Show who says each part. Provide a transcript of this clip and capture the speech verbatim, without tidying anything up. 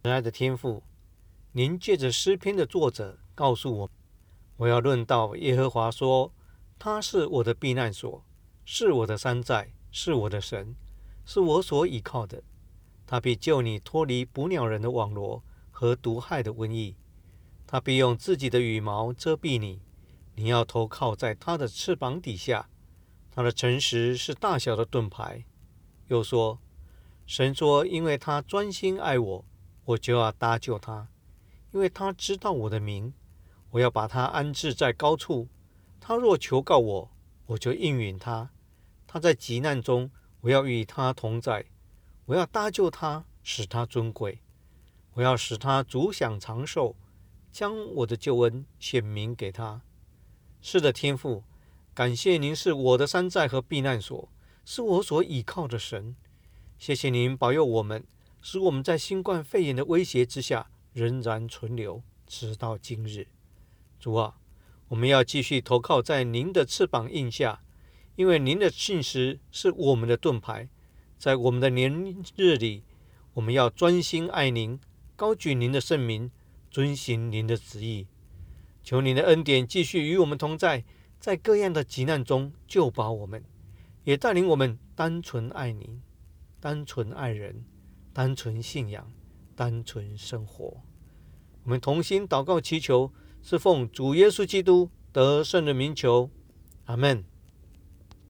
Speaker 1: 亲爱的天父，您借着诗篇的作者告诉我，我要论到耶和华说，他是我的避难所，是我的山寨，是我的神，是我所倚靠的。他必救你脱离捕鸟人的网罗和毒害的瘟疫。他必用自己的羽毛遮蔽你，你要投靠在他的翅膀底下。他的诚实是大小的盾牌。又说，神说，因为他专心爱我，我就要搭救他，因为他知道我的名，我要把他安置在高处。他若求告我，我就应允他。他在急难中，我要与他同在，我要搭救他，使他尊贵。我要使他足享长寿，将我的救恩显明给他。是的，天父，感谢您是我的山寨和避难所，是我所倚靠的神。谢谢您保佑我们，使我们在新冠肺炎的威胁之下仍然存留，直到今日。主啊，我们要继续投靠在您的翅膀印下，因为您的信实是我们的盾牌。在我们的年日里，我们要专心爱您，高举您的圣名，遵行您的旨意。求您的恩典继续与我们同在，在各样的急难中救拔我们，也带领我们单纯爱您，单纯爱人，单纯信仰，单纯生活。我们同心祷告祈求，是奉主耶稣基督得胜的名求，阿们。